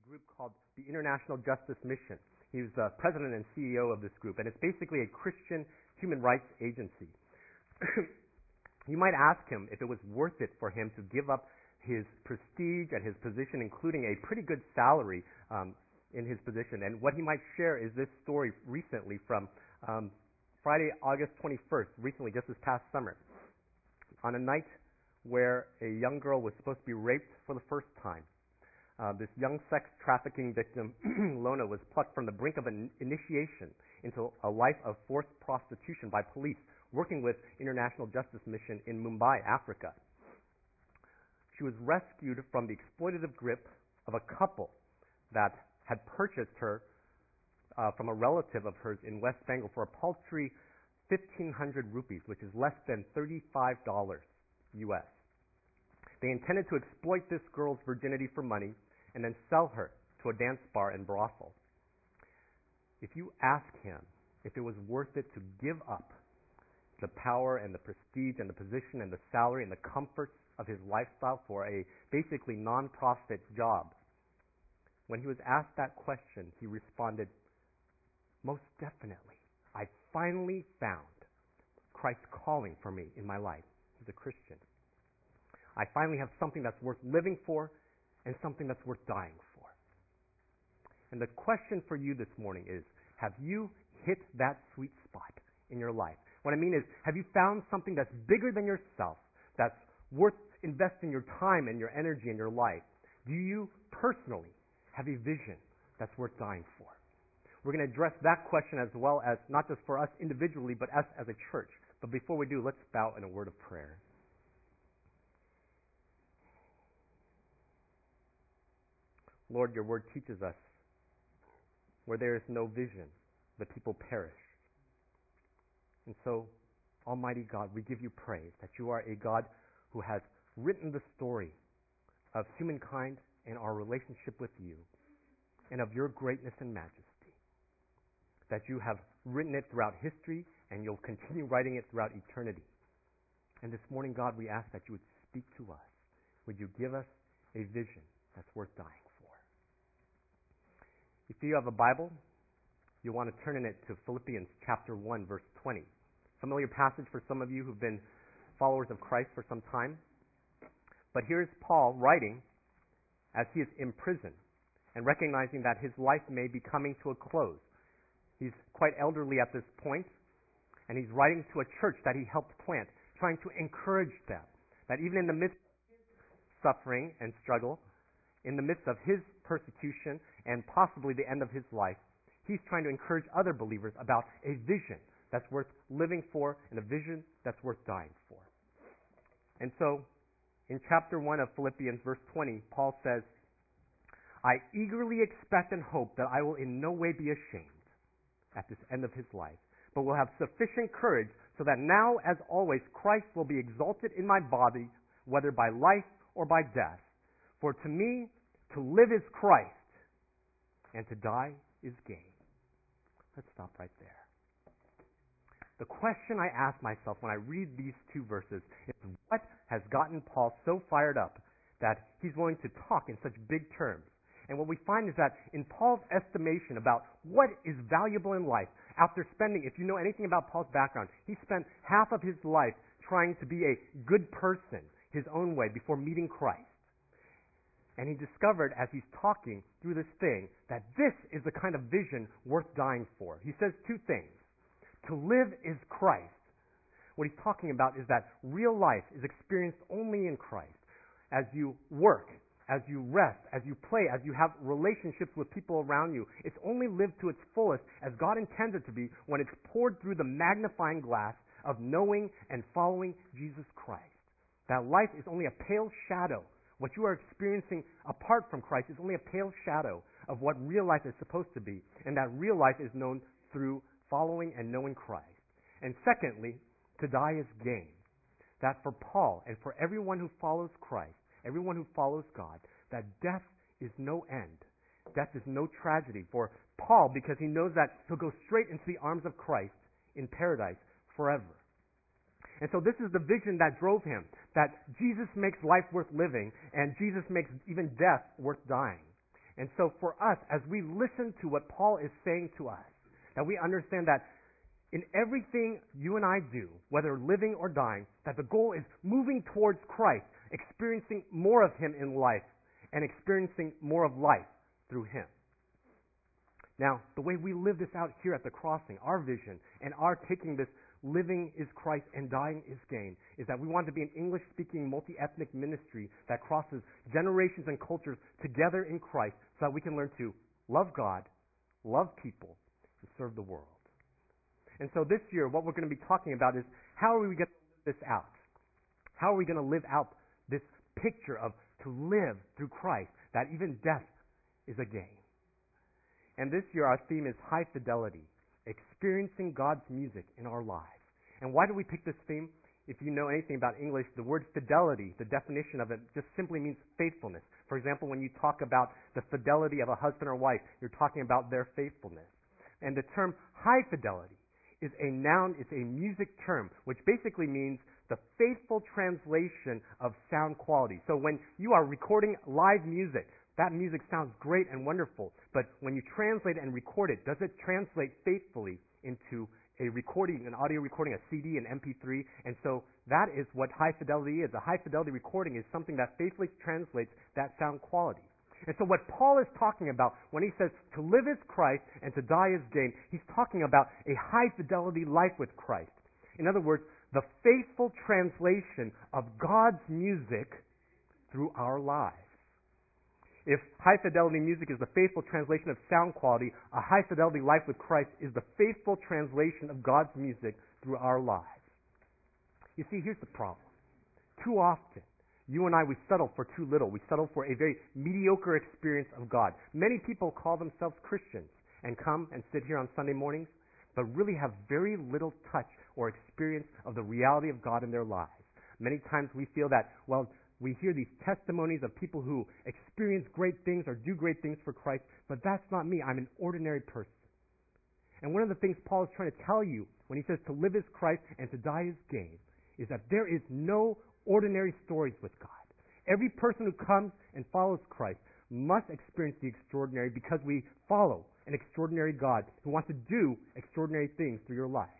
group called the International Justice Mission. He's the president and CEO of this group, and it's basically a Christian human rights agency. You might ask him if it was worth it for him to give up his prestige and his position, including a pretty good salary in his position. And what he might share is this story recently from Friday, August 21st, recently, just this past summer, on a night where a young girl was supposed to be raped for the first time. This young sex trafficking victim, Lona, was plucked from the brink of an initiation into a life of forced prostitution by police working with International Justice Mission in Mumbai, Africa. She was rescued from the exploitative grip of a couple that had purchased her from a relative of hers in West Bengal for a paltry 1,500 rupees, which is less than $35 US. They intended to exploit this girl's virginity for money and then sell her to a dance bar and brothel. If you ask him if it was worth it to give up the power and the prestige and the position and the salary and the comforts of his lifestyle for a basically non-profit job, when he was asked that question, he responded, "Most definitely. I finally found Christ's calling for me in my life." He's a Christian. "I finally have something that's worth living for and something that's worth dying for." And the question for you this morning is, have you hit that sweet spot in your life? What I mean is, have you found something that's bigger than yourself, that's worth investing your time and your energy in your life? Do you personally have a vision that's worth dying for? We're going to address that question as well as not just for us individually, but us as a church. But before we do, let's bow in a word of prayer. Lord, your word teaches us where there is no vision, the people perish. And so, Almighty God, we give you praise that you are a God who has written the story of humankind and our relationship with you and of your greatness and majesty. That you have written it throughout history and you'll continue writing it throughout eternity. And this morning, God, we ask that you would speak to us. Would you give us a vision that's worth dying for? If you have a Bible, you'll want to turn in it to Philippians chapter 1, verse 20. Familiar passage for some of you who've been followers of Christ for some time. But here's Paul writing as he is imprisoned and recognizing that his life may be coming to a close. He's quite elderly at this point, and he's writing to a church that he helped plant, trying to encourage them that even in the midst of suffering and struggle, in the midst of his persecution and possibly the end of his life, he's trying to encourage other believers about a vision that's worth living for and a vision that's worth dying for. And so, in chapter 1 of Philippians, verse 20, Paul says, "I eagerly expect and hope that I will in no way be ashamed at this end of his life, but will have sufficient courage so that now, as always, Christ will be exalted in my body, whether by life or by death. For to me, to live is Christ, and to die is gain." Let's stop right there. The question I ask myself when I read these two verses is, what has gotten Paul so fired up that he's willing to talk in such big terms? And what we find is that in Paul's estimation about what is valuable in life, after spending, if you know anything about Paul's background, he spent half of his life trying to be a good person his own way before meeting Christ. And he discovered as he's talking through this thing that this is the kind of vision worth dying for. He says two things. To live is Christ. What he's talking about is that real life is experienced only in Christ. As you work, as you rest, as you play, as you have relationships with people around you, it's only lived to its fullest as God intends it to be when it's poured through the magnifying glass of knowing and following Jesus Christ. That life is only a pale shadow. What you are experiencing apart from Christ is only a pale shadow of what real life is supposed to be, and that real life is known through following and knowing Christ. And secondly, to die is gain. That for Paul and for everyone who follows Christ, everyone who follows God, that death is no end. Death is no tragedy for Paul because he knows that he'll go straight into the arms of Christ in paradise forever. And so this is the vision that drove him, that Jesus makes life worth living and Jesus makes even death worth dying. And so for us, as we listen to what Paul is saying to us, that we understand that in everything you and I do, whether living or dying, that the goal is moving towards Christ, experiencing more of Him in life, and experiencing more of life through Him. Now, the way we live this out here at the Crossing, our vision, and our taking this living is Christ and dying is gain, is that we want to be an English-speaking, multi-ethnic ministry that crosses generations and cultures together in Christ so that we can learn to love God, love people, and serve the world. And so this year, what we're going to be talking about is how are we going to live this out? How are we going to live out this picture of to live through Christ, that even death is a gain? And this year, our theme is high fidelity, experiencing God's music in our lives. And why do we pick this theme? If you know anything about English, the word fidelity, the definition of it just simply means faithfulness. For example, when you talk about the fidelity of a husband or wife, you're talking about their faithfulness. And the term high fidelity is a noun, it's a music term, which basically means the faithful translation of sound quality. So when you are recording live music, that music sounds great and wonderful, but when you translate and record it, does it translate faithfully into a recording, an audio recording, a CD, an MP3? And so that is what high fidelity is. A high fidelity recording is something that faithfully translates that sound quality. And so what Paul is talking about when he says to live is Christ and to die is gain, he's talking about a high fidelity life with Christ. In other words, the faithful translation of God's music through our lives. If high fidelity music is the faithful translation of sound quality, a high fidelity life with Christ is the faithful translation of God's music through our lives. You see, here's the problem. Too often, you and I, we settle for too little. We settle for a very mediocre experience of God. Many people call themselves Christians and come and sit here on Sunday mornings, but really have very little touch or experience of the reality of God in their lives. Many times we feel that, well, we hear these testimonies of people who experience great things or do great things for Christ, but that's not me. I'm an ordinary person. And one of the things Paul is trying to tell you when he says to live is Christ and to die is gain is that there is no ordinary stories with God. Every person who comes and follows Christ must experience the extraordinary because we follow an extraordinary God who wants to do extraordinary things through your life.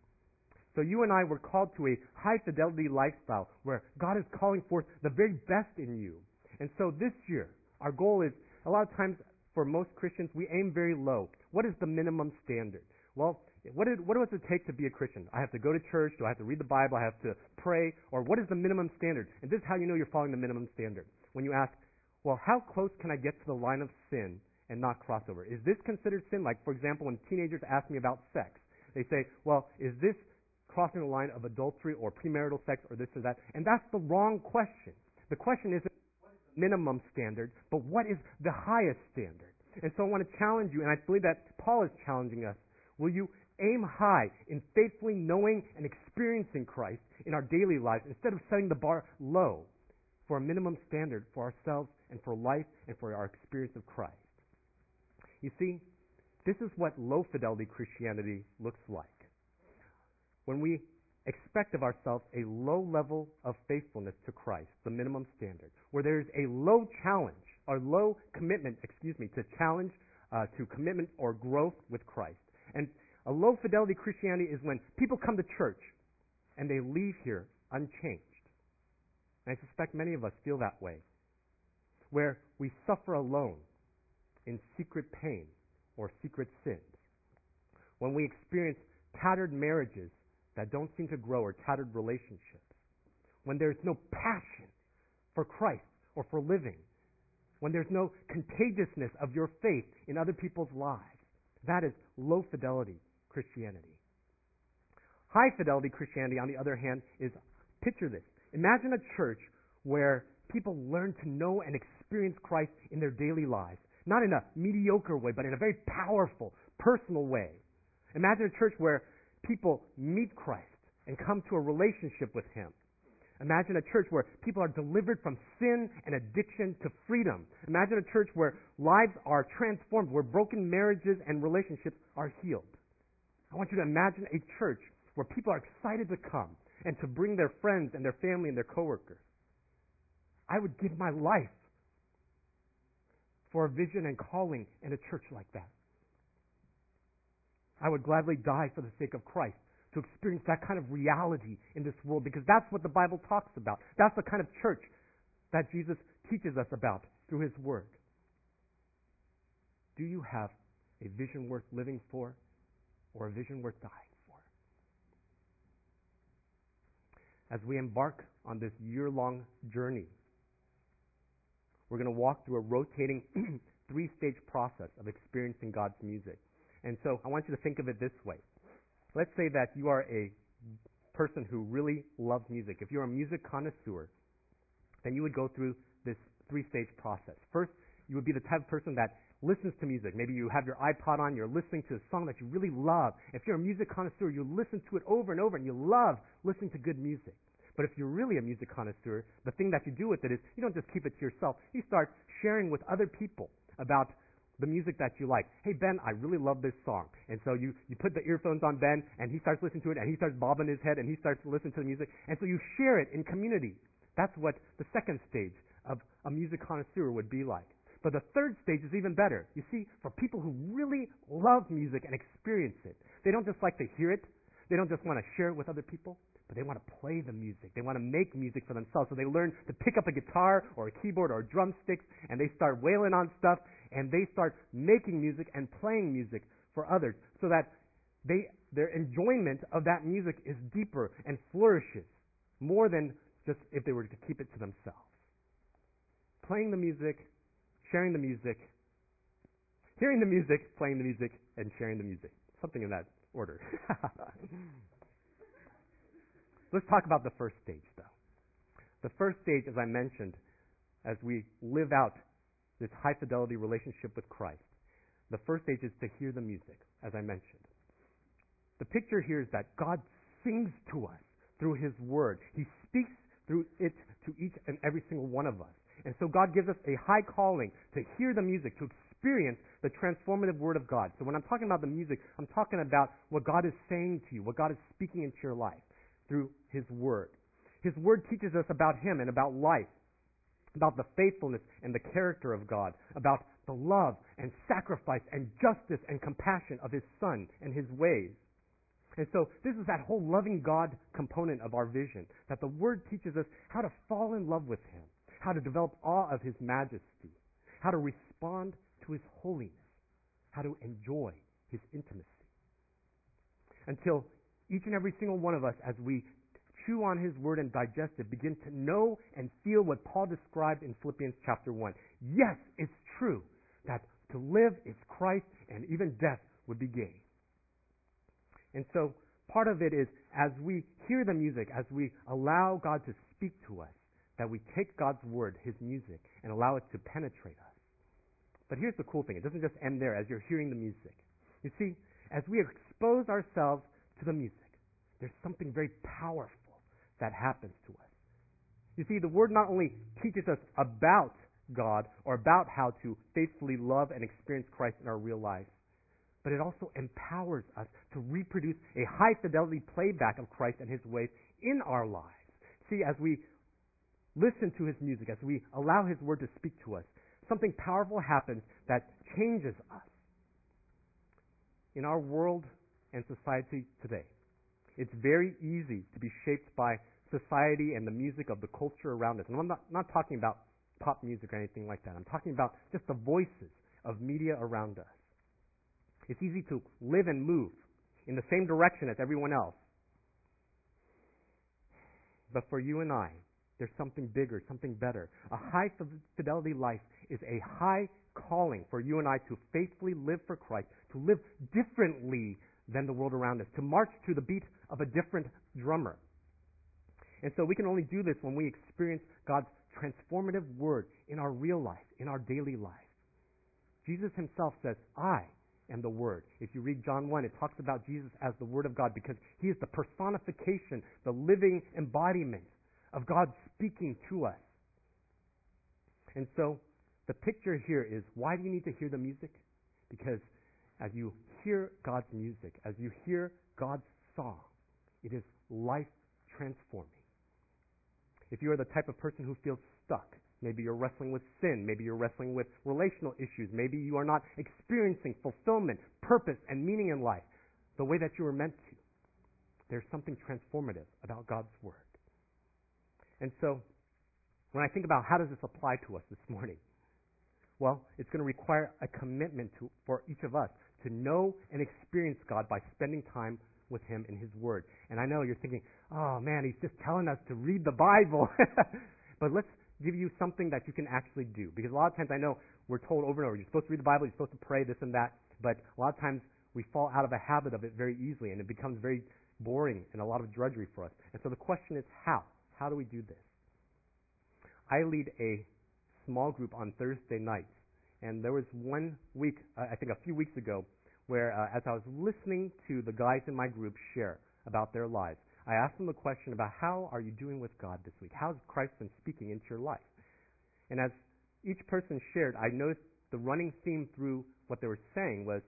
So you and I were called to a high fidelity lifestyle where God is calling forth the very best in you. And so this year, our goal is, a lot of times for most Christians, we aim very low. What is the minimum standard? Well, what does it take to be a Christian? I have to go to church, do I have to read the Bible, I have to pray, or what is the minimum standard? And this is how you know you're following the minimum standard. When you ask, well, how close can I get to the line of sin and not cross over? Is this considered sin? Like, for example, when teenagers ask me about sex, they say, well, is this crossing the line of adultery or premarital sex or this or that? And that's the wrong question. The question isn't what is the minimum standard, but what is the highest standard? And so I want to challenge you, and I believe that Paul is challenging us. Will you aim high in faithfully knowing and experiencing Christ in our daily lives instead of setting the bar low for a minimum standard for ourselves and for life and for our experience of Christ? You see, this is what low fidelity Christianity looks like. When we expect of ourselves a low level of faithfulness to Christ, the minimum standard, where there is a low challenge, or low commitment, to challenge, to commitment or growth with Christ. And a low fidelity Christianity is when people come to church and they leave here unchanged. And I suspect many of us feel that way, where we suffer alone in secret pain or secret sins. When we experience tattered marriages that don't seem to grow, or tattered relationships. When there's no passion for Christ or for living. When there's no contagiousness of your faith in other people's lives. That is low fidelity Christianity. High fidelity Christianity, on the other hand, is, picture this. Imagine a church where people learn to know and experience Christ in their daily lives. Not in a mediocre way, but in a very powerful, personal way. Imagine a church where people meet Christ and come to a relationship with Him. Imagine a church where people are delivered from sin and addiction to freedom. Imagine a church where lives are transformed, where broken marriages and relationships are healed. I want you to imagine a church where people are excited to come and to bring their friends and their family and their coworkers. I would give my life for a vision and calling in a church like that. I would gladly die for the sake of Christ to experience that kind of reality in this world, because that's what the Bible talks about. That's the kind of church that Jesus teaches us about through His Word. Do you have a vision worth living for, or a vision worth dying for? As we embark on this year-long journey, we're going to walk through a rotating three-stage process of experiencing God's music. And so I want you to think of it this way. Let's say that you are a person who really loves music. If you're a music connoisseur, then you would go through this three-stage process. First, you would be the type of person that listens to music. Maybe you have your iPod on, you're listening to a song that you really love. If you're a music connoisseur, you listen to it over and over, and you love listening to good music. But if you're really a music connoisseur, the thing that you do with it is you don't just keep it to yourself. You start sharing with other people about the music that you like. Hey, Ben, I really love this song. And so you put the earphones on Ben, and he starts listening to it, and he starts bobbing his head, and he starts listening to the music. And so you share it in community. That's what the second stage of a music connoisseur would be like. But the third stage is even better. You see, for people who really love music and experience it, they don't just like to hear it. They don't just want to share it with other people, but they want to play the music. They want to make music for themselves. So they learn to pick up a guitar or a keyboard or drumsticks, and they start wailing on stuff, and they start making music and playing music for others, so that their enjoyment of that music is deeper and flourishes more than just if they were to keep it to themselves. Playing the music, sharing the music, hearing the music, playing the music, and sharing the music. Something in that order. Let's talk about the first stage, though. The first stage, as I mentioned, as we live out this high-fidelity relationship with Christ, the first stage is to hear the music, as I mentioned. The picture here is that God sings to us through His Word. He speaks through it to each and every single one of us. And so God gives us a high calling to hear the music, to experience the transformative Word of God. So when I'm talking about the music, I'm talking about what God is saying to you, what God is speaking into your life through His Word. His Word teaches us about Him and about life, about the faithfulness and the character of God, about the love and sacrifice and justice and compassion of His Son and His ways. And so this is that whole loving God component of our vision, that the Word teaches us how to fall in love with Him, how to develop awe of His majesty, how to respond to His holiness, how to enjoy His intimacy. Until each and every single one of us, as we chew on His Word and digest it, begin to know and feel what Paul described in Philippians chapter 1. Yes, it's true that to live is Christ, and even death would be gain. And so part of it is, as we hear the music, as we allow God to speak to us, that we take God's Word, His music, and allow it to penetrate us. But here's the cool thing. It doesn't just end there as you're hearing the music. You see, as we expose ourselves to the music, there's something very powerful that happens to us. You see, the Word not only teaches us about God or about how to faithfully love and experience Christ in our real lives, but it also empowers us to reproduce a high-fidelity playback of Christ and His ways in our lives. See, as we listen to His music, as we allow His Word to speak to us, something powerful happens that changes us. In our world and society today, it's very easy to be shaped by society and the music of the culture around us. And I'm not talking about pop music or anything like that. I'm talking about just the voices of media around us. It's easy to live and move in the same direction as everyone else. But for you and I, there's something bigger, something better. A high-fidelity life is a high calling for you and I to faithfully live for Christ, to live differently than the world around us, to march to the beat of a different drummer. And so we can only do this when we experience God's transformative Word in our real life, in our daily life. Jesus Himself says, I am the Word. If you read John 1, it talks about Jesus as the Word of God because He is the personification, the living embodiment of God speaking to us. And so the picture here is, why do you need to hear the music? Because as you hear God's music, as you hear God's song, it is life transforming. If you are the type of person who feels stuck, Maybe you're wrestling with sin. Maybe you're wrestling with relational issues. Maybe you are not experiencing fulfillment, purpose, and meaning in life the way that you were meant to. There's something transformative about God's Word. And so, when I think about how does this apply to us this morning, well, it's going to require a commitment for each of us to know and experience God by spending time with Him in His Word. And I know you're thinking, oh man, he's just telling us to read the Bible. But let's give you something that you can actually do. Because a lot of times I know we're told over and over, you're supposed to read the Bible, you're supposed to pray, this and that. But a lot of times we fall out of a habit of it very easily, and it becomes very boring and a lot of drudgery for us. And so the question is how? How do we do this? I lead a small group on Thursday nights. And there was one week, I think a few weeks ago, where as I was listening to the guys in my group share about their lives, I asked them the question about how are you doing with God this week? How has Christ been speaking into your life? And as each person shared, I noticed the running theme through what they were saying was,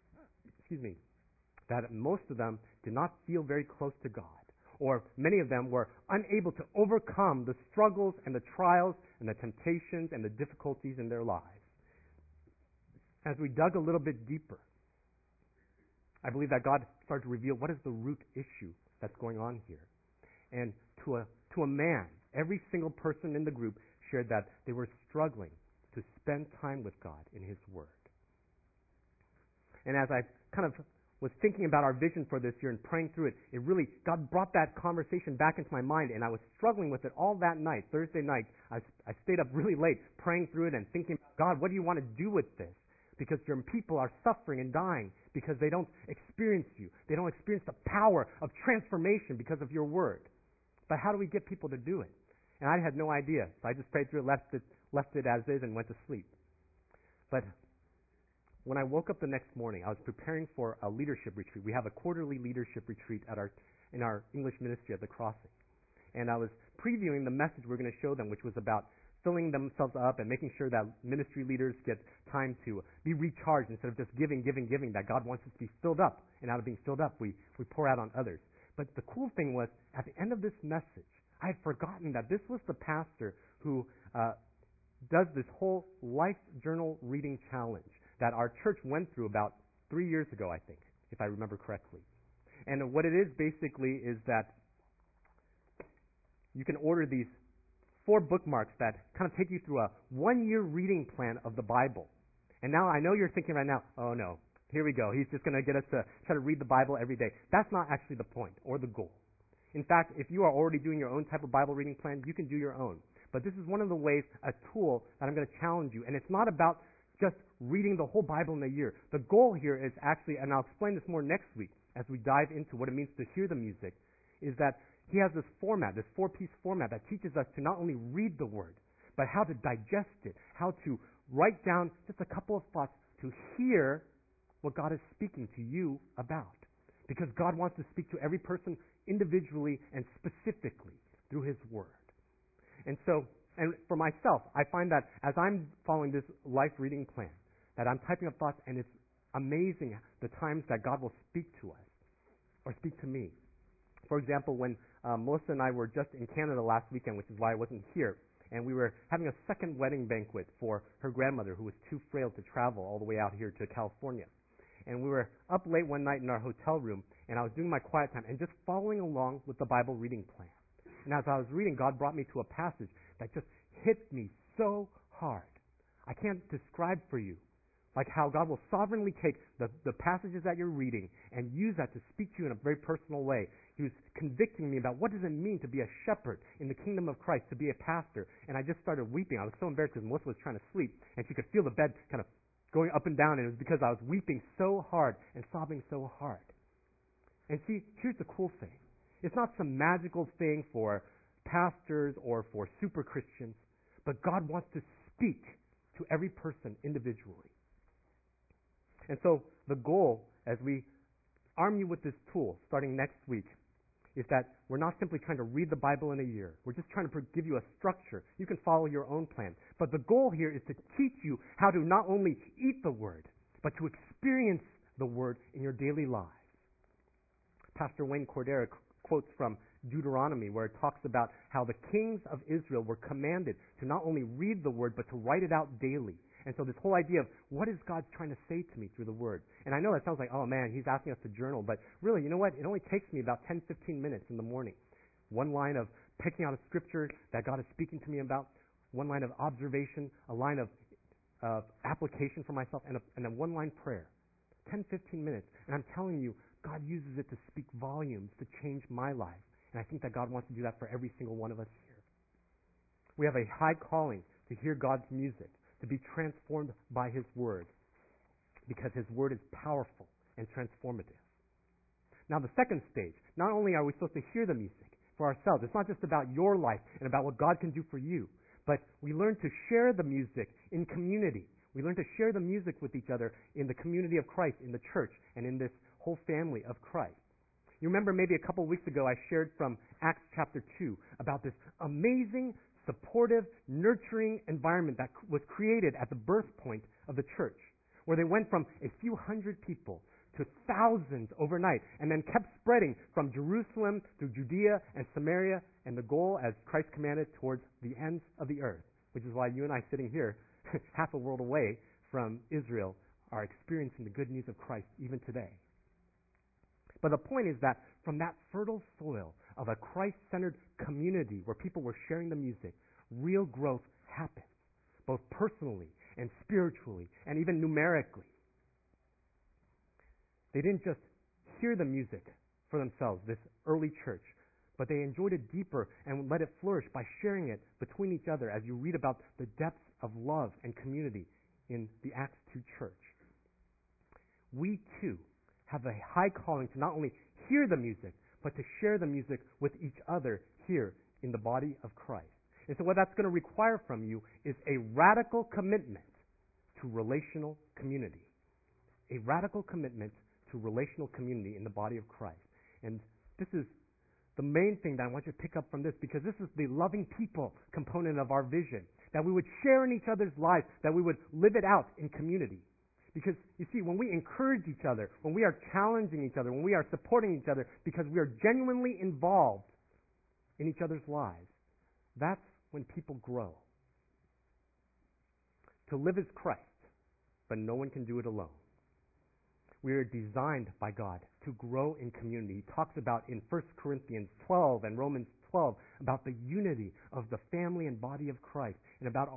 that most of them did not feel very close to God. Or many of them were unable to overcome the struggles and the trials and the temptations and the difficulties in their lives. As we dug a little bit deeper, I believe that God started to reveal what is the root issue that's going on here. And to a man, every single person in the group shared that they were struggling to spend time with God in His Word. And as I kind of was thinking about our vision for this year and praying through it, God brought that conversation back into my mind, and I was struggling with it all that night, Thursday night. I stayed up really late praying through it and thinking, God, what do you want to do with this? Because your people are suffering and dying because they don't experience you. They don't experience the power of transformation because of your Word. But how do we get people to do it? And I had no idea. So I just prayed through it, left it as is, and went to sleep. But when I woke up the next morning, I was preparing for a leadership retreat. We have a quarterly leadership retreat in our English ministry at the Crossing. And I was previewing the message we're going to show them, which was about filling themselves up and making sure that ministry leaders get time to be recharged instead of just giving, that God wants us to be filled up. And out of being filled up, we pour out on others. But the cool thing was, at the end of this message, I had forgotten that this was the pastor who does this whole life journal reading challenge that our church went through about 3 years ago, I think, if I remember correctly. And what it is basically is that you can order these 4 bookmarks that kind of take you through a 1-year reading plan of the Bible. And now I know you're thinking right now, oh no, here we go. He's just going to get us to try to read the Bible every day. That's not actually the point or the goal. In fact, if you are already doing your own type of Bible reading plan, you can do your own. But this is one of the ways, a tool that I'm going to challenge you. And it's not about just reading the whole Bible in a year. The goal here is actually, and I'll explain this more next week as we dive into what it means to hear the music, is that he has this format, this 4-piece format that teaches us to not only read the Word, but how to digest it, how to write down just a couple of thoughts to hear what God is speaking to you about. Because God wants to speak to every person individually and specifically through His Word. And so, and for myself, I find that as I'm following this life reading plan, that I'm typing up thoughts, and it's amazing the times that God will speak to us or speak to me. For example, when Melissa and I were just in Canada last weekend, which is why I wasn't here, and we were having a second wedding banquet for her grandmother who was too frail to travel all the way out here to California. And we were up late one night in our hotel room, and I was doing my quiet time and just following along with the Bible reading plan. And as I was reading, God brought me to a passage that just hit me so hard. I can't describe for you like how God will sovereignly take the passages that you're reading and use that to speak to you in a very personal way. He was convicting me about what does it mean to be a shepherd in the kingdom of Christ, to be a pastor. And I just started weeping. I was so embarrassed because Melissa was trying to sleep, and she could feel the bed kind of going up and down, and it was because I was weeping so hard and sobbing so hard. And see, here's the cool thing. It's not some magical thing for pastors or for super Christians, but God wants to speak to every person individually. And so the goal, as we arm you with this tool starting next week, is that we're not simply trying to read the Bible in a year. We're just trying to give you a structure. You can follow your own plan. But the goal here is to teach you how to not only eat the Word, but to experience the Word in your daily lives. Pastor Wayne Cordera quotes from Deuteronomy, where it talks about how the kings of Israel were commanded to not only read the word, but to write it out daily. And so this whole idea of what is God trying to say to me through the word? And I know that sounds like, oh man, he's asking us to journal, but really, you know what? It only takes me about 10, 15 minutes in the morning. One line of picking out a scripture that God is speaking to me about, one line of observation, a line of application for myself, and a one-line prayer. 10, 15 minutes. And I'm telling you, God uses it to speak volumes to change my life. And I think that God wants to do that for every single one of us here. We have a high calling to hear God's music, to be transformed by His Word, because His Word is powerful and transformative. Now the second stage, not only are we supposed to hear the music for ourselves, it's not just about your life and about what God can do for you, but we learn to share the music in community. We learn to share the music with each other in the community of Christ, in the church, and in this whole family of Christ. You remember maybe a couple of weeks ago I shared from Acts chapter 2 about this amazing, supportive, nurturing environment that was created at the birth point of the church, where they went from a few hundred people to thousands overnight, and then kept spreading from Jerusalem through Judea and Samaria, and the goal, as Christ commanded, towards the ends of the earth, which is why you and I sitting here, half a world away from Israel, are experiencing the good news of Christ even today. But the point is that from that fertile soil of a Christ-centered community where people were sharing the music, real growth happened, both personally and spiritually and even numerically. They didn't just hear the music for themselves, this early church, but they enjoyed it deeper and let it flourish by sharing it between each other as you read about the depths of love and community in the Acts 2 church. We too have a high calling to not only hear the music, but to share the music with each other here in the body of Christ. And so what that's going to require from you is a radical commitment to relational community. A radical commitment to relational community in the body of Christ. And this is the main thing that I want you to pick up from this, because this is the loving people component of our vision, that we would share in each other's lives, that we would live it out in community. Because, you see, when we encourage each other, when we are challenging each other, when we are supporting each other, because we are genuinely involved in each other's lives, that's when people grow. To live is Christ, but no one can do it alone. We are designed by God to grow in community. He talks about in 1 Corinthians 12 and Romans 12 about the unity of the family and body of Christ, and about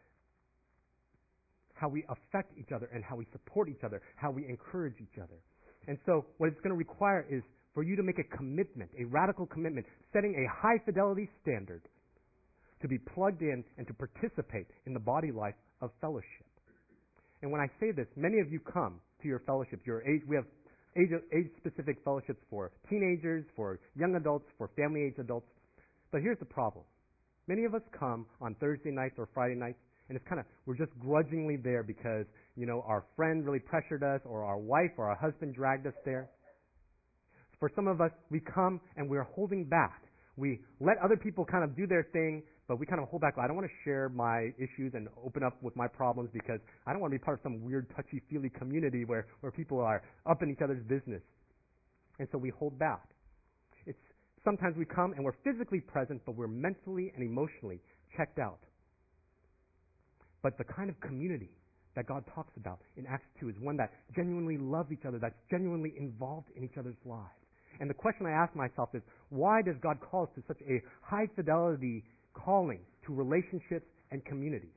how we affect each other and how we support each other, how we encourage each other. And so what it's going to require is for you to make a commitment, a radical commitment, setting a high fidelity standard to be plugged in and to participate in the body life of fellowship. And when I say this, many of you come to your fellowships. We have age-specific fellowships for teenagers, for young adults, for family-age adults. But here's the problem. Many of us come on Thursday nights or Friday nights, and it's we're just grudgingly there because, our friend really pressured us, or our wife or our husband dragged us there. For some of us, we come and we're holding back. We let other people do their thing, but we hold back. I don't want to share my issues and open up with my problems because I don't want to be part of some weird touchy-feely community where people are up in each other's business. And so we hold back. Sometimes we come and we're physically present, but we're mentally and emotionally checked out. But the kind of community that God talks about in Acts 2 is one that genuinely loves each other, that's genuinely involved in each other's lives. And the question I ask myself is, why does God call us to such a high-fidelity calling to relationships and community?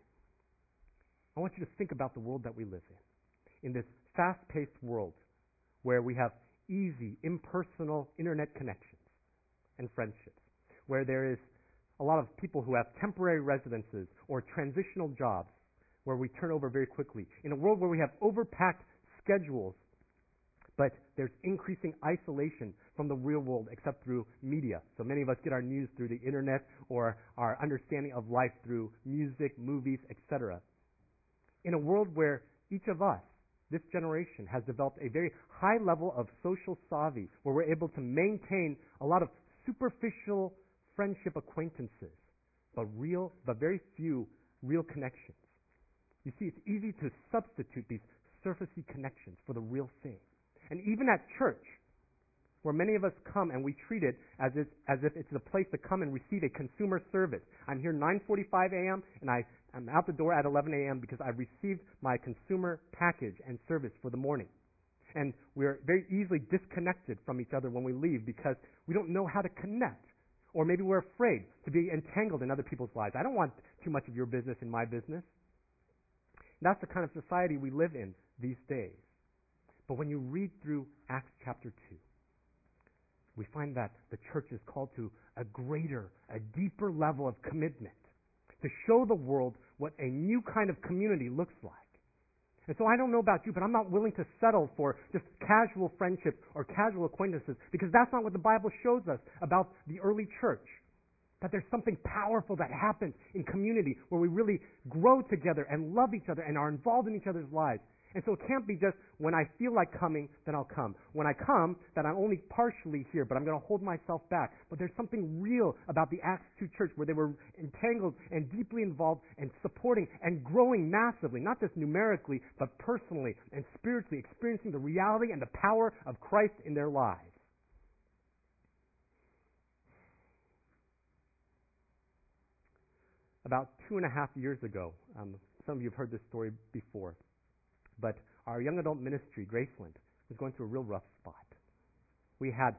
I want you to think about the world that we live in this fast-paced world where we have easy, impersonal internet connections and friendships, where there is a lot of people who have temporary residences or transitional jobs where we turn over very quickly, in a world where we have overpacked schedules, but there's increasing isolation from the real world except through media. So many of us get our news through the internet or our understanding of life through music, movies, etc. In a world where each of us, this generation, has developed a very high level of social savvy, where we're able to maintain a lot of superficial friendship acquaintances, but very few real connections. You see, it's easy to substitute these surfacey connections for the real thing. And even at church, where many of us come and we treat it as if it's a place to come and receive a consumer service. I'm here 9:45 a.m. and I'm out the door at 11 a.m. because I've received my consumer package and service for the morning. And we're very easily disconnected from each other when we leave because we don't know how to connect. Or maybe we're afraid to be entangled in other people's lives. I don't want too much of your business in my business. That's the kind of society we live in these days. But when you read through Acts chapter 2, we find that the church is called to a greater, a deeper level of commitment to show the world what a new kind of community looks like. And so I don't know about you, but I'm not willing to settle for just casual friendships or casual acquaintances, because that's not what the Bible shows us about the early church. That there's something powerful that happens in community where we really grow together and love each other and are involved in each other's lives. And so it can't be just when I feel like coming, then I'll come. When I come, then I'm only partially here, but I'm going to hold myself back. But there's something real about the Acts 2 church where they were entangled and deeply involved and supporting and growing massively, not just numerically, but personally and spiritually, experiencing the reality and the power of Christ in their lives. About 2.5 years ago, some of you have heard this story before, but our young adult ministry, Graceland, was going through a real rough spot. We had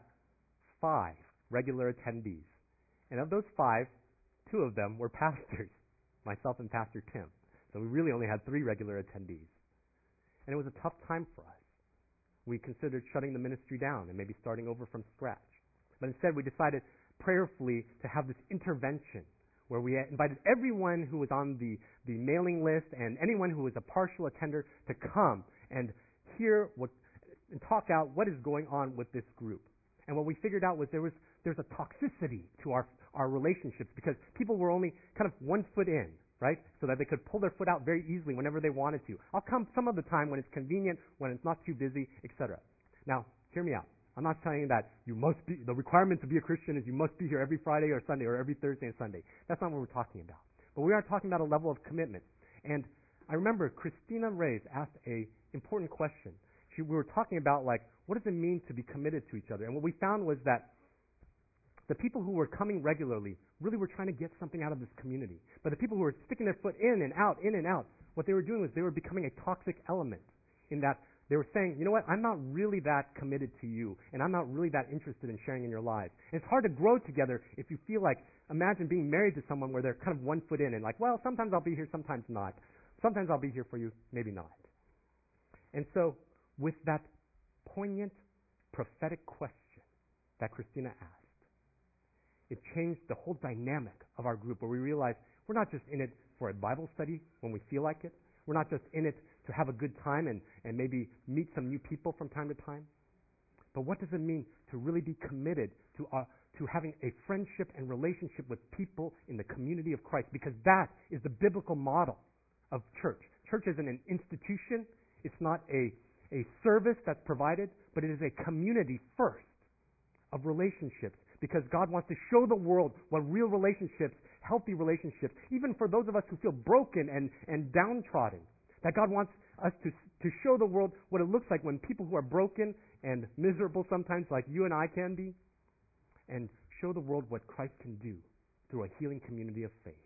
5 regular attendees, and of those 5, 2 of them were pastors, myself and Pastor Tim. So we really only had 3 regular attendees. And it was a tough time for us. We considered shutting the ministry down and maybe starting over from scratch. But instead we decided prayerfully to have this intervention where we invited everyone who was on the mailing list and anyone who was a partial attender to come and hear and talk out what is going on with this group. And what we figured out was there's a toxicity to our relationships because people were only kind of 1 foot in, right? So that they could pull their foot out very easily whenever they wanted to. I'll come some of the time when it's convenient, when it's not too busy, etc. Now, hear me out. I'm not saying that the requirement to be a Christian is you must be here every Friday or Sunday or every Thursday and Sunday. That's not what we're talking about. But we are talking about a level of commitment. And I remember Christina Reyes asked a important question. We were talking about, what does it mean to be committed to each other? And what we found was that the people who were coming regularly really were trying to get something out of this community. But the people who were sticking their foot in and out, what they were doing was they were becoming a toxic element in that they were saying, you know what, I'm not really that committed to you, and I'm not really that interested in sharing in your lives. And it's hard to grow together if you feel like, imagine being married to someone where they're kind of 1 foot in and well, sometimes I'll be here, sometimes not. Sometimes I'll be here for you, maybe not. And so, with that poignant, prophetic question that Christina asked, it changed the whole dynamic of our group where we realized we're not just in it for a Bible study when we feel like it. We're not just in it to have a good time and maybe meet some new people from time to time. But what does it mean to really be committed to having a friendship and relationship with people in the community of Christ? Because that is the biblical model of church. Church isn't an institution. It's not a service that's provided, but it is a community first of relationships. Because God wants to show the world what real relationships, healthy relationships, even for those of us who feel broken and downtrodden, that God wants us to show the world what it looks like when people who are broken and miserable sometimes, like you and I can be, and show the world what Christ can do through a healing community of faith.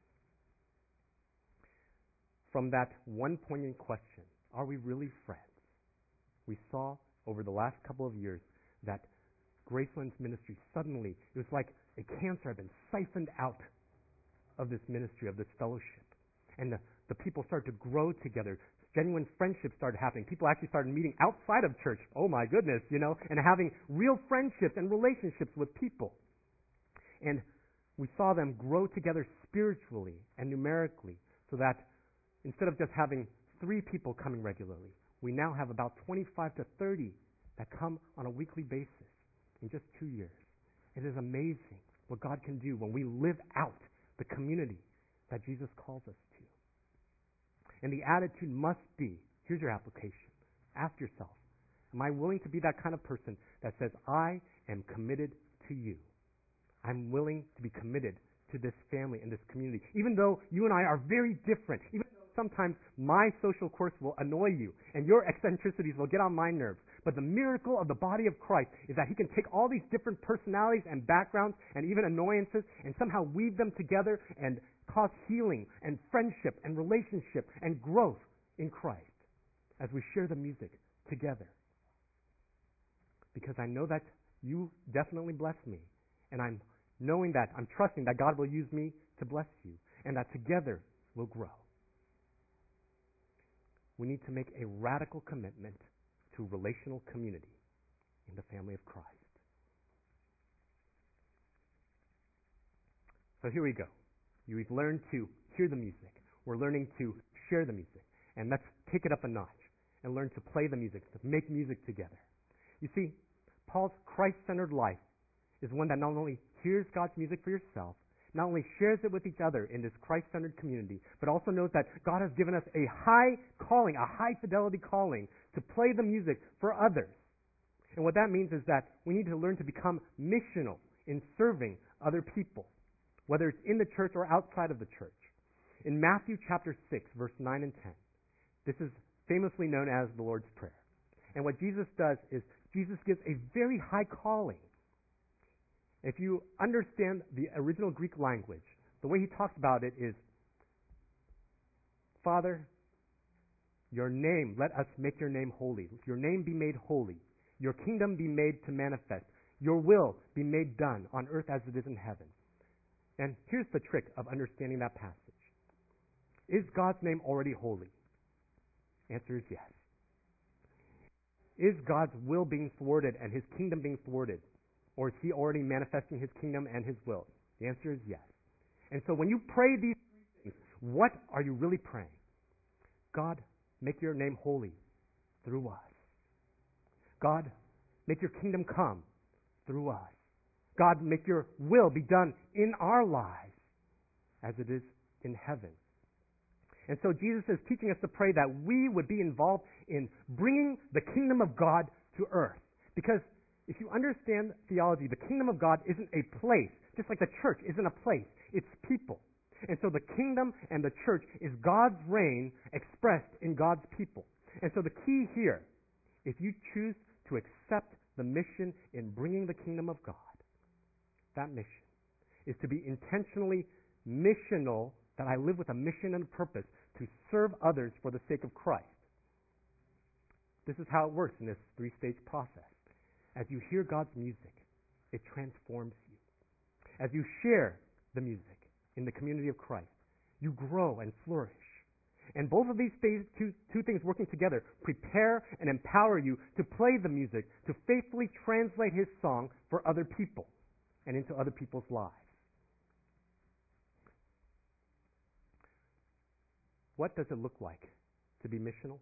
From that one poignant question, are we really friends? We saw over the last couple of years that Graceland's ministry suddenly, it was like a cancer had been siphoned out of this ministry, of this fellowship. And the people started to grow together. Genuine friendships started happening. People actually started meeting outside of church. Oh my goodness, and having real friendships and relationships with people. And we saw them grow together spiritually and numerically so that instead of just having 3 people coming regularly, we now have about 25 to 30 that come on a weekly basis in just 2 years. It is amazing what God can do when we live out the community that Jesus calls us to. And the attitude must be, here's your application. Ask yourself, am I willing to be that kind of person that says, I am committed to you. I'm willing to be committed to this family and this community. Even though you and I are very different, even though sometimes my social quirks will annoy you, and your eccentricities will get on my nerves. But the miracle of the body of Christ is that He can take all these different personalities and backgrounds and even annoyances and somehow weave them together and cause healing and friendship and relationship and growth in Christ as we share the music together. Because I know that you definitely bless me, and I'm trusting that God will use me to bless you, and that together we'll grow. We need to make a radical commitment to relational community in the family of Christ. So here we go. We've learned to hear the music. We're learning to share the music. And let's take it up a notch and learn to play the music, to make music together. You see, Paul's Christ-centered life is one that not only hears God's music for yourself, not only shares it with each other in this Christ-centered community, but also knows that God has given us a high calling, a high-fidelity calling to play the music for others. And what that means is that we need to learn to become missional in serving other people, whether it's in the church or outside of the church. In Matthew chapter 6, verse 9 and 10, this is famously known as the Lord's Prayer. And what Jesus does is Jesus gives a very high calling. If you understand the original Greek language, the way he talks about it is, Father, your name, let us make your name holy. Your name be made holy. Your kingdom be made to manifest. Your will be made done on earth as it is in heaven. And here's the trick of understanding that passage. Is God's name already holy? Answer is yes. Is God's will being thwarted and His kingdom being thwarted? Or is He already manifesting His kingdom and His will? The answer is yes. And so when you pray these things, what are you really praying? God, make your name holy through us. God, make your kingdom come through us. God, make your will be done in our lives as it is in heaven. And so Jesus is teaching us to pray that we would be involved in bringing the kingdom of God to earth. Because if you understand theology, the kingdom of God isn't a place, just like the church isn't a place. It's people. And so the kingdom and the church is God's reign expressed in God's people. And so the key here, if you choose to accept the mission in bringing the kingdom of God, that mission is to be intentionally missional, that I live with a mission and a purpose to serve others for the sake of Christ. This is how it works in this three-stage process. As you hear God's music, it transforms you. As you share the music in the community of Christ, you grow and flourish. And both of these two things working together prepare and empower you to play the music, to faithfully translate His song for other people and into other people's lives. What does it look like to be missional?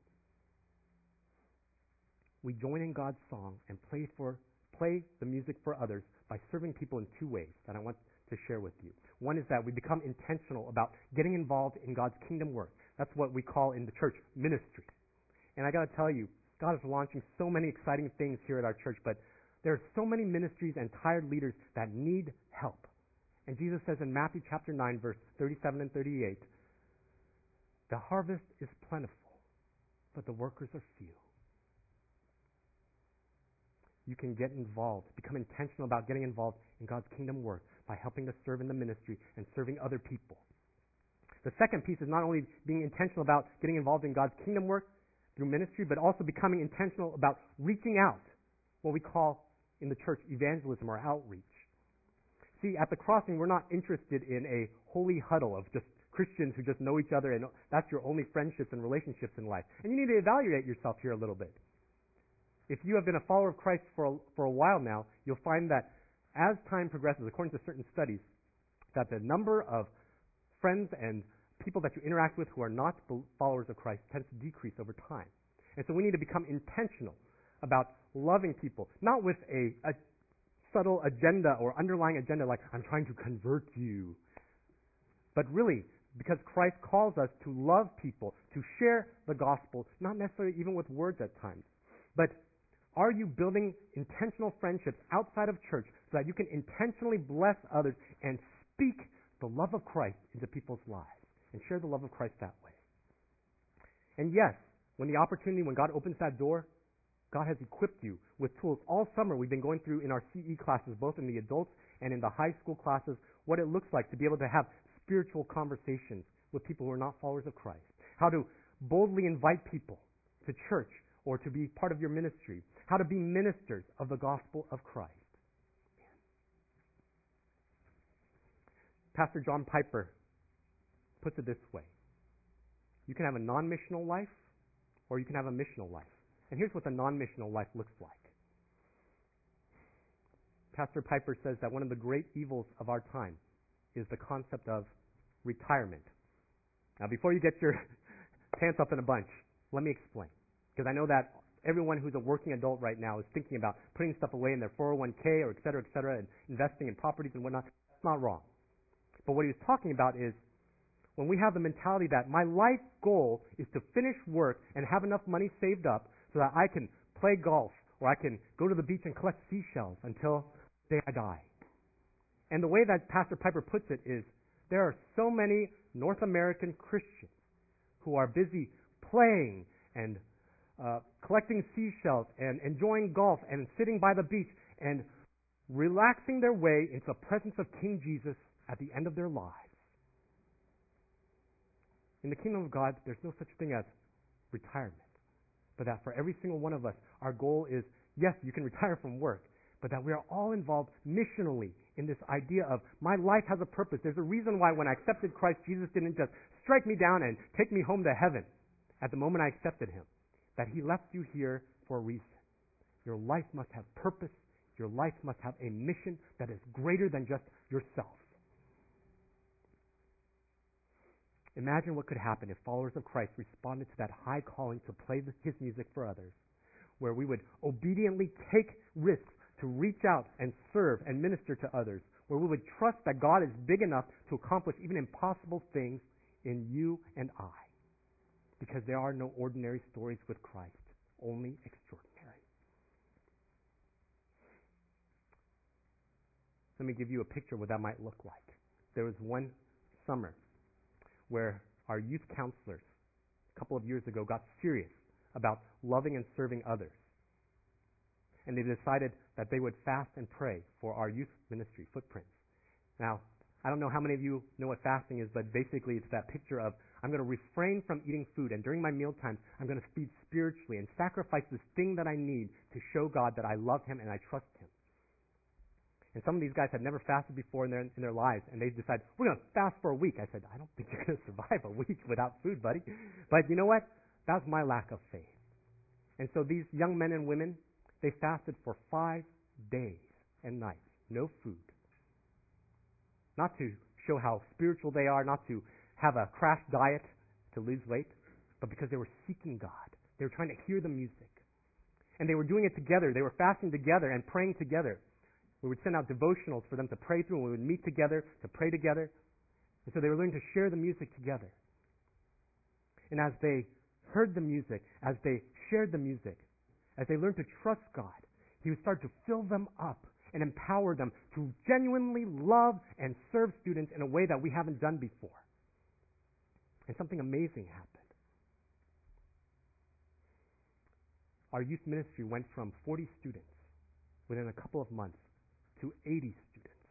We join in God's song and play the music for others by serving people in two ways that I want to share with you. One is that we become intentional about getting involved in God's kingdom work. That's what we call in the church ministry. And I got to tell you, God is launching so many exciting things here at our church, but there are so many ministries and tired leaders that need help. And Jesus says in Matthew chapter 9, verse 37 and 38, the harvest is plentiful, but the workers are few. You can get involved, become intentional about getting involved in God's kingdom work by helping to serve in the ministry and serving other people. The second piece is not only being intentional about getting involved in God's kingdom work through ministry, but also becoming intentional about reaching out, what we call in the church evangelism or outreach. See, at the Crossing, we're not interested in a holy huddle of just Christians who just know each other and that's your only friendships and relationships in life. And you need to evaluate yourself here a little bit. If you have been a follower of Christ for a while now, you'll find that as time progresses, according to certain studies, that the number of friends and people that you interact with who are not followers of Christ tends to decrease over time. And so we need to become intentional about loving people, not with a subtle agenda or underlying agenda like, I'm trying to convert you, but really because Christ calls us to love people, to share the gospel, not necessarily even with words at times, but are you building intentional friendships outside of church so that you can intentionally bless others and speak the love of Christ into people's lives and share the love of Christ that way? And yes, when God opens that door, God has equipped you with tools. All summer we've been going through in our CE classes, both in the adults and in the high school classes, what it looks like to be able to have spiritual conversations with people who are not followers of Christ. How to boldly invite people to church or to be part of your ministry. How to be ministers of the gospel of Christ. Pastor John Piper puts it this way. You can have a non-missional life or you can have a missional life. And here's what the non-missional life looks like. Pastor Piper says that one of the great evils of our time is the concept of retirement. Now, before you get your pants up in a bunch, let me explain. Because I know that everyone who's a working adult right now is thinking about putting stuff away in their 401k or et cetera, and investing in properties and whatnot. That's not wrong. But what he was talking about is when we have the mentality that my life goal is to finish work and have enough money saved up so that I can play golf or I can go to the beach and collect seashells until the day I die. And the way that Pastor Piper puts it is there are so many North American Christians who are busy playing and collecting seashells and enjoying golf and sitting by the beach and relaxing their way into the presence of King Jesus at the end of their lives. In the kingdom of God, there's no such thing as retirement. But that for every single one of us, our goal is, yes, you can retire from work, but that we are all involved missionally in this idea of my life has a purpose. There's a reason why when I accepted Christ, Jesus didn't just strike me down and take me home to heaven at the moment I accepted Him. That He left you here for a reason. Your life must have purpose. Your life must have a mission that is greater than just yourself. Imagine what could happen if followers of Christ responded to that high calling to play His music for others, where we would obediently take risks to reach out and serve and minister to others, where we would trust that God is big enough to accomplish even impossible things in you and I. Because there are no ordinary stories with Christ, only extraordinary. Let me give you a picture of what that might look like. There was one summer where our youth counselors, a couple of years ago, got serious about loving and serving others. And they decided that they would fast and pray for our youth ministry, Footprints. Now, I don't know how many of you know what fasting is, but basically it's that picture of I'm going to refrain from eating food, and during my mealtime, I'm going to feed spiritually and sacrifice this thing that I need to show God that I love Him and I trust Him. And some of these guys had never fasted before in their lives, and they decided, we're going to fast for a week. I said, I don't think you're going to survive a week without food, buddy. But you know what? That was my lack of faith. And so these young men and women, they fasted for 5 days and nights, no food. Not to show how spiritual they are, not to have a crash diet to lose weight, but because they were seeking God. They were trying to hear the music. And they were doing it together. They were fasting together and praying together. We would send out devotionals for them to pray through, and we would meet together to pray together. And so they were learning to share the music together. And as they heard the music, as they shared the music, as they learned to trust God, He would start to fill them up and empower them to genuinely love and serve students in a way that we haven't done before. And something amazing happened. Our youth ministry went from 40 students within a couple of months to 80 students.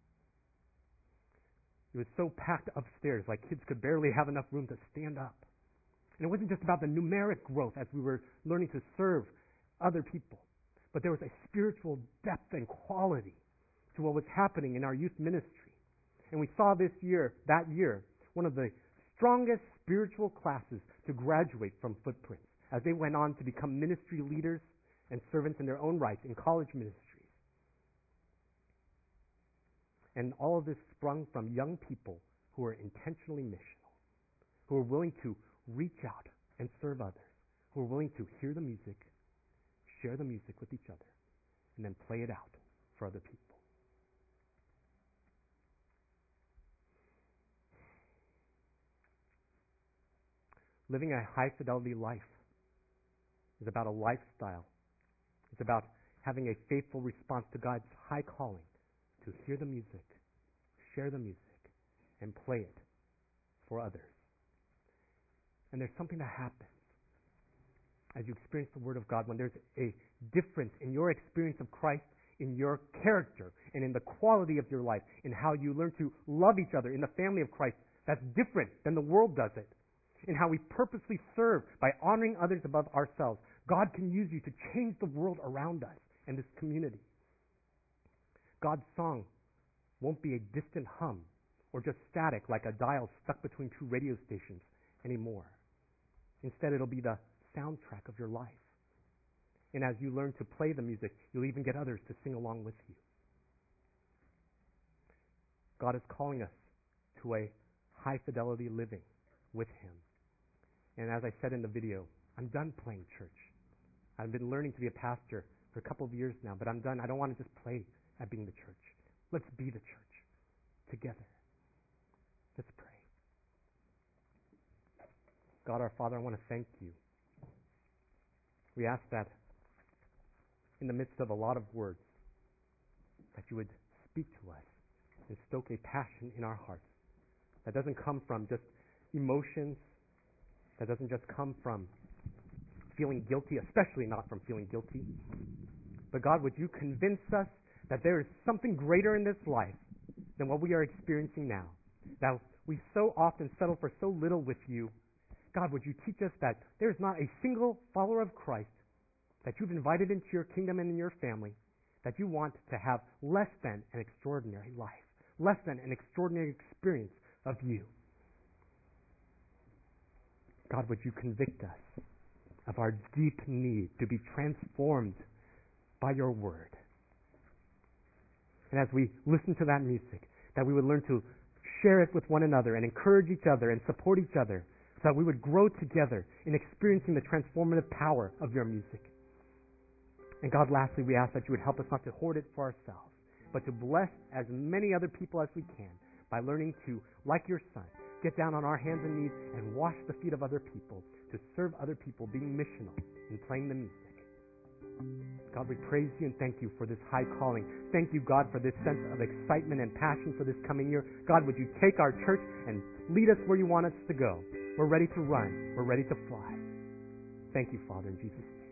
It was so packed upstairs, like kids could barely have enough room to stand up. And it wasn't just about the numeric growth as we were learning to serve other people, but there was a spiritual depth and quality to what was happening in our youth ministry. And we saw that year, one of the strongest spiritual classes to graduate from Footprints as they went on to become ministry leaders and servants in their own right in college ministries. And all of this sprung from young people who were intentionally missional, who were willing to reach out and serve others, who were willing to hear the music, share the music with each other, and then play it out for other people. Living a high-fidelity life is about a lifestyle. It's about having a faithful response to God's high calling to hear the music, share the music, and play it for others. And there's something that happens as you experience the Word of God when there's a difference in your experience of Christ, in your character, and in the quality of your life, in how you learn to love each other in the family of Christ. That's different than the world does it. In how we purposely serve by honoring others above ourselves. God can use you to change the world around us and this community. God's song won't be a distant hum or just static like a dial stuck between two radio stations anymore. Instead, it'll be the soundtrack of your life. And as you learn to play the music, you'll even get others to sing along with you. God is calling us to a high fidelity living with Him. And as I said in the video, I'm done playing church. I've been learning to be a pastor for a couple of years now, but I'm done. I don't want to just play at being the church. Let's be the church together. Let's pray. God our Father, I want to thank you. We ask that in the midst of a lot of words, that you would speak to us and stoke a passion in our hearts that doesn't come from just emotions, that doesn't just come from feeling guilty, especially not from feeling guilty. But God, would you convince us that there is something greater in this life than what we are experiencing now? That we so often settle for so little with you. God, would you teach us that there is not a single follower of Christ that you've invited into your kingdom and in your family that you want to have less than an extraordinary life, less than an extraordinary experience of you. God, would you convict us of our deep need to be transformed by your word? And as we listen to that music, that we would learn to share it with one another and encourage each other and support each other so that we would grow together in experiencing the transformative power of your music. And God, lastly, we ask that you would help us not to hoard it for ourselves, but to bless as many other people as we can by learning to, like your Son, get down on our hands and knees and wash the feet of other people, to serve other people, being missional in playing the music. God, we praise you and thank you for this high calling. Thank you, God, for this sense of excitement and passion for this coming year. God, would you take our church and lead us where you want us to go? We're ready to run. We're ready to fly. Thank you, Father, in Jesus' name.